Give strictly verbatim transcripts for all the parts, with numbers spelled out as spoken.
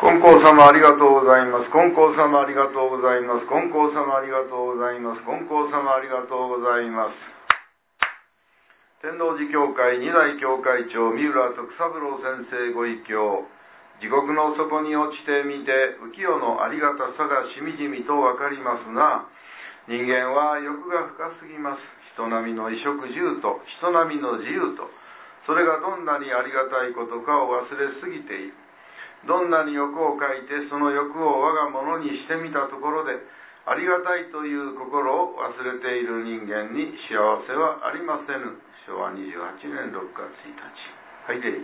金光様ありがとうございます。金光様ありがとうございます。金光様ありがとうございます。金光様ありがとうございます。天王寺教会二代教会長三浦徳三郎先生ご一教、地獄の底に落ちてみて浮世のありがたさがしみじみとわかりますが、人間は欲が深すぎます。人並みの衣食住と人並みの自由と、それがどんなにありがたいことかを忘れすぎている。どんなに欲を書いてその欲を我が物にしてみたところで、ありがたいという心を忘れている人間に幸せはありませぬ。しょうわにじゅうはちねんろくがつついたち。はいでい。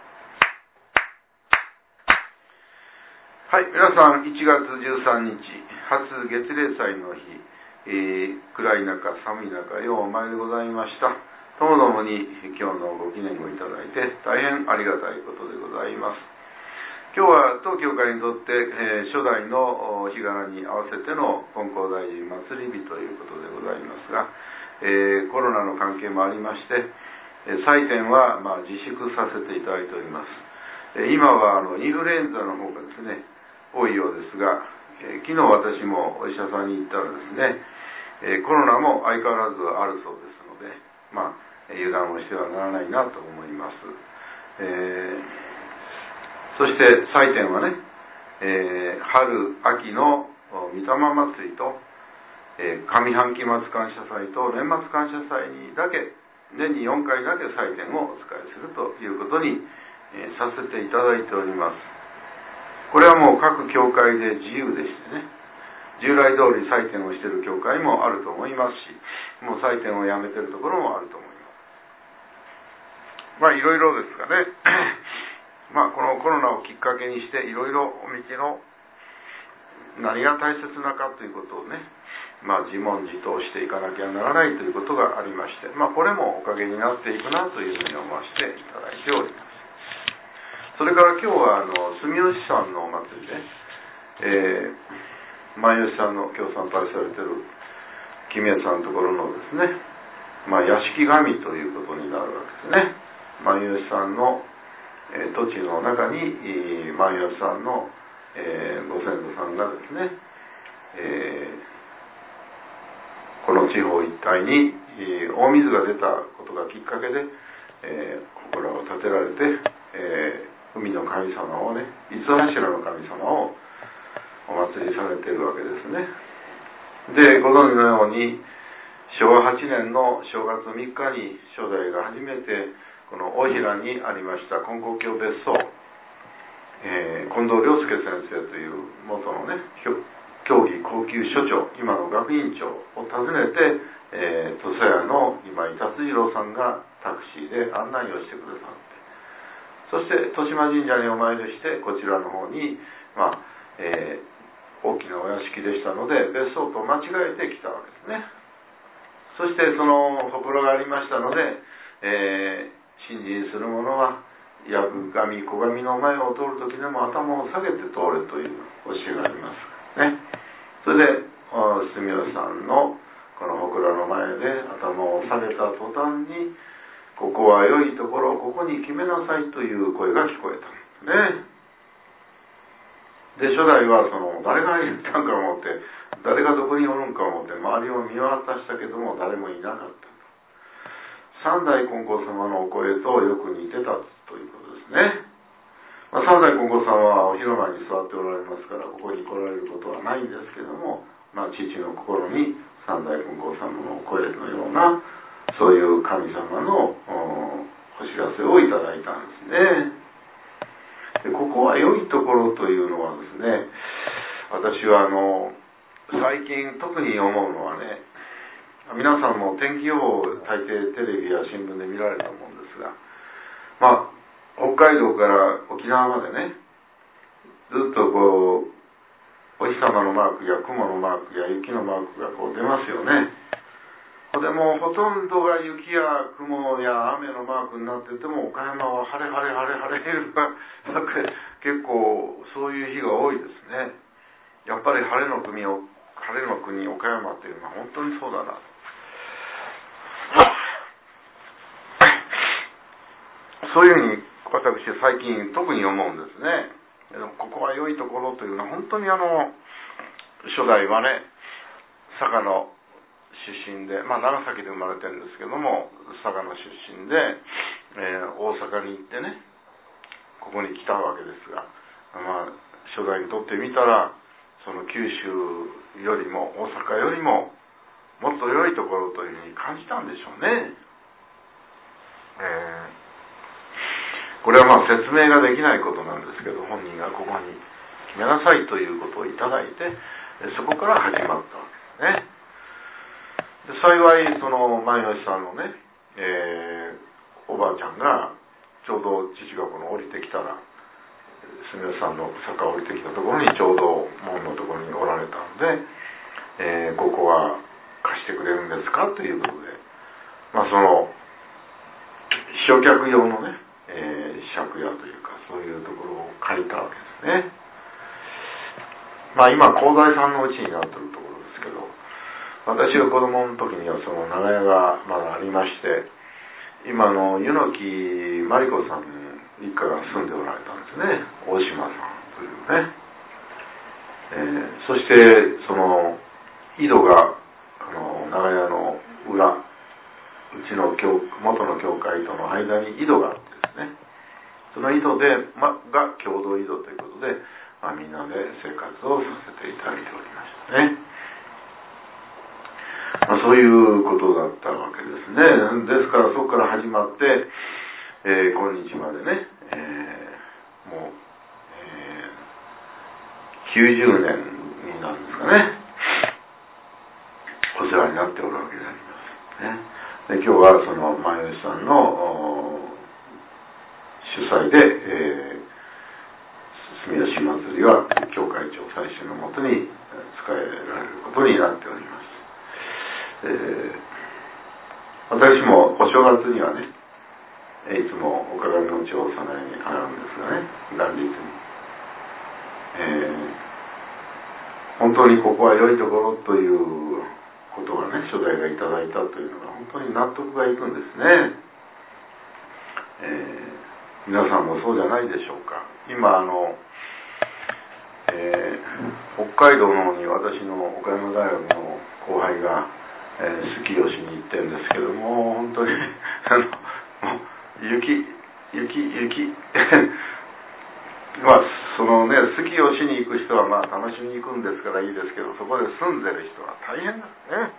はい、皆さんいちがつじゅうさんにち初月例祭の日、えー、暗い中寒い中ようお前でございました。ともどもに今日のご記念をいただいて大変ありがたいことでございます。今日は当教会にとって、えー、初代の日柄に合わせての金光大臣祭り日ということでございますが、えー、コロナの関係もありまして、えー、祭典は、まあ、自粛させていただいております。えー、今はあのインフルエンザの方がですね多いようですが、えー、昨日私もお医者さんに行ったらですね、えー、コロナも相変わらずあるそうですので、まあ、油断をしてはならないなと思います。えーそして祭典はね、えー、春、秋の御霊祭りと、えー、上半期末感謝祭と年末感謝祭にだけ、年によんかいだけ祭典をお使いするということに、えー、させていただいております。これはもう各教会で自由でしてね、従来通り祭典をしている教会もあると思いますし、もう祭典をやめているところもあると思います。まあいろいろですがねまあ、このコロナをきっかけにしていろいろお道の何が大切なかということをね、まあ、自問自答していかなきゃならないということがありまして、まあ、これもおかげになっていくなというふうに思わせていただいております。それから今日はあの住吉さんのお祭りで、えー、万吉さんの今日参拝されている木宮さんのところのですね、まあ、屋敷神ということになるわけですね。万吉さんのえー、土地の中に万吉さんの、えー、ご先祖さんがですね、えー、この地方一帯に、えー、大水が出たことがきっかけで、えー、祠を建てられて、えー、海の神様をね、五柱の神様をお祭りされているわけですね。で、ご存知のようにしょうわはちねんの正月みっかに初代が初めてこの大平にありました金光教別荘、えー、近藤良介先生という元のね教義高級所長、今の学院長を訪ねて、えー、土佐屋の今井達次郎さんがタクシーで案内をしてくださって、そして豊島神社にお参りしてこちらの方に、まあえー、大きなお屋敷でしたので別荘と間違えてきたわけですね。そしてそのほくろがありましたので、えー信心する者はやぶ神小神の前を通るときでも頭を下げて通れという教えがありますね。それで住吉さんのこのほくろの前で頭を下げた途端に、ここは良いところ、ここに決めなさいという声が聞こえたんですね。で初代はその誰が言ったんか思って、誰がどこにおるんか思って周りを見渡したけども誰もいなかった。三代金光様のお声とよく似てたということですね。まあ、三代金光様はお広間に座っておられますからここに来られることはないんですけども、まあ、父の心に三代金光様のお声のようなそういう神様のお知らせをいただいたんですね。でここは良いところというのはですね、私はあの最近特に思うのはね、皆さんも天気予報を大抵テレビや新聞で見られると思うんですが、まあ北海道から沖縄までね、ずっとこうお日様のマークや雲のマークや雪のマークがこう出ますよね。でもほとんどが雪や雲や雨のマークになってても、岡山は晴れ晴れ晴れ晴れが結構そういう日が多いですね。やっぱり晴れの国を晴れの国岡山っていうのは本当にそうだなと。そういうふうに私は最近特に思うんですね。ここは良良いところというのは、本当にあの初代はね、佐賀の出身で、まあ長崎で生まれてるんですけども、佐賀の出身で、えー、大阪に行ってね、ここに来たわけですが、まあ初代にとってみたら、その九州よりも大阪よりももっと良いところというふうに感じたんでしょうね。えー、これはまあ説明ができないことなんですけど、本人がここに決めなさいということをいただいて、そこから始まったわけですね。で幸いその前吉さんのね、えー、おばあちゃんがちょうど父がこの降りてきたら、住吉さんの坂を降りてきたところにちょうど門のところにおられたので、えー、ここは貸してくれるんですかということで、まあその焼却用のね、えー、借家というかそういうところを借りたわけですね。まあ今香西さんのうちになっているところですけど、私が子供の時にはその長屋がまだありまして、今の柚木真理子さん一家が住んでおられたんですね。大島さんというね、えー、そしてその井戸があの長屋の裏、うちの教元の教会との間に井戸があってですね、その井戸で、ま、が共同井戸ということで、まあ、みんなで生活をさせていただいておりましたね。まあ、そういうことだったわけですね。ですからそこから始まって、えー、今日までね、えー、もう、えー、きゅうじゅうねんになるんですかね、お世話になっておるわけでありますね。で今日はその前吉さんの主催で、えー、住吉祭りは教会長祭祀のもとに使えられることになっております。えー、私もお正月にはね、いつもお鏡の内をお供えに払うんですがね、元日に、えー、本当にここは良いところということがね、初代がいただいたというのが本当に納得がいくんですね。えー、皆さんもそうじゃないでしょうか。今あの、えー、北海道の方に私の岡山大学の後輩が、えー、スキーをしに行ってるんですけども、本当にあのもう雪雪雪まあそのね、スキーをしに行く人はまあ楽しみに行くんですからいいですけど、そこで住んでる人は大変ですね。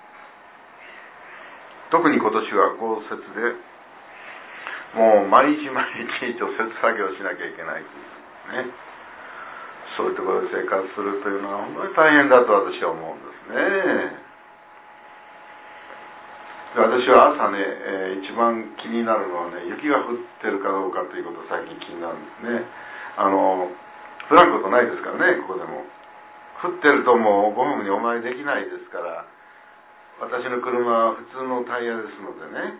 特に今年は豪雪で、もう毎日毎日除雪作業しなきゃいけないというね、そういうところで生活するというのは本当に大変だと私は思うんですね。私は朝ね、えー、一番気になるのはね、雪が降ってるかどうかということが最近気になるんですね。あの降らんことないですからね、ここでも。降ってるともうごふんにお参りできないですから、私の車は普通のタイヤですのでね、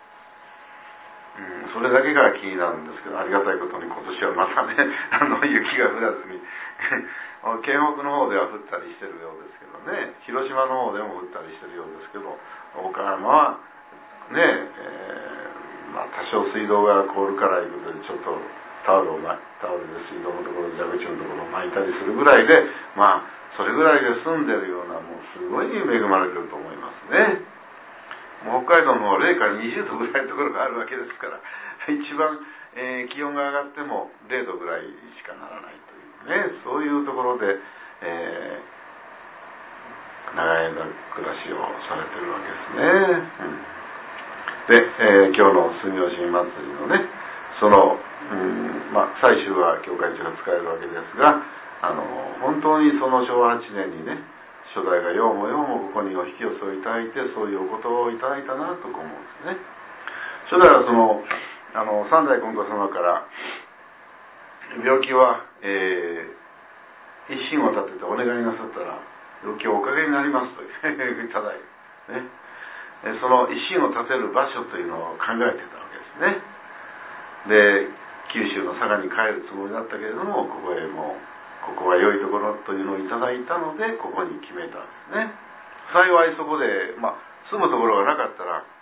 うん、それだけが気になるんですけど、ありがたいことに今年はまたね、あの雪が降らずに県北の方では降ったりしてるようですけどね、広島の方でも降ったりしてるようですけど、岡山はね、えー、まあ多少水道が凍るからいうことでちょっとタオルをタオルで水道のところ、蛇口のところを巻いたりするぐらいで、まあそれぐらいで住んでるような、もうすごい恵まれてると思いますね。もう北海道の零下にじゅうどぐらいのところがあるわけですから、一番、えー、気温が上がってもれいどぐらいしかならないというね、そういうところで、えー、長い間暮らしをされてるわけですね。うん、で、えー、今日の住吉祭りのね、その、うんまあ、最終は教会長が使えるわけですが、あの本当にそのしょうわはちねんにね、初代がようもようもここにお引き寄せをいただいて、そういうお言葉をいただいたなと思うんですね。初代はそのあの三代金剛様から病気は、えー、一心を立ててお願いなさったら病気をおかげになりますといただいて、ね、その一心を立てる場所というのを考えていたわけですね。で、九州の佐賀に帰るつもりだったけれども、ここへもうここは良いところというのをいただいたので、ここに決めたんですね。幸いそこで、まあ、住むところがなかったら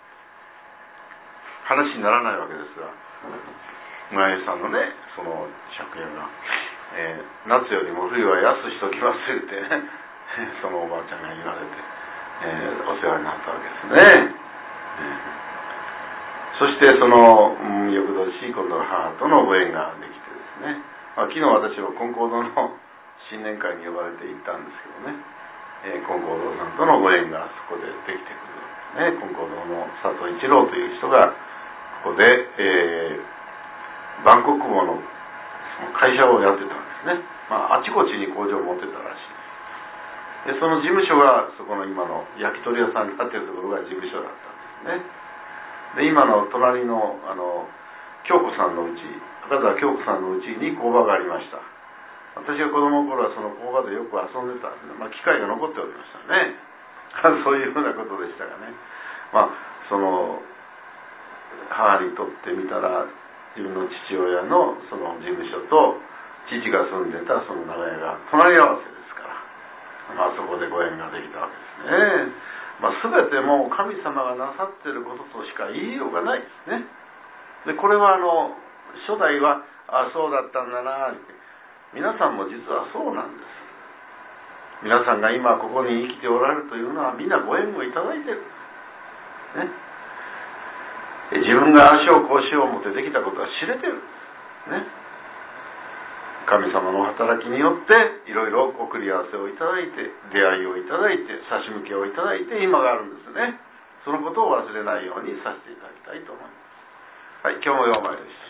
話にならないわけですが、村井さんのね、その借家がえー、夏よりも冬は安しときます言ってねそのおばあちゃんが言われて、えー、お世話になったわけですね、えー、そしてその、うん、翌年今度は母とのご縁ができてですね、まあ、昨日私は金光堂の新年会に呼ばれて行ったんですけどね、えー、金光堂さんとのご縁がそこでできてくる、ね、金光堂の佐藤一郎という人がここで、えー、バンコク号のその会社をやってたんですね、まあ、あちこちに工場を持ってたらしいです。でその事務所がそこの今の焼き鳥屋さんになっているところが事務所だったんですね。で今の隣のあの京子さんのうち、赤澤京子さんのうちに工場がありました。私が子供の頃はその工場でよく遊んでたんですね、まあ、機械が残っておりましたねそういうふうなことでしたがね、まあその母にとってみたら自分の父親のその事務所と父が住んでたその長屋が隣り合わせですから、まあ、そこでご縁ができたわけですね。まあ、全てもう神様がなさっていることとしか言いようがないですね。でこれはあの初代はあそうだったんだなって、皆さんも実はそうなんです。皆さんが今ここに生きておられるというのはみんなご縁をいただいている、ね、自分が足をこうしよう思ってできたことは知れてる、ね、神様の働きによっていろいろ送り合わせをいただいて、出会いをいただいて、差し向けをいただいて今があるんですね。そのことを忘れないようにさせていただきたいと思います。はい、今日もようまいです。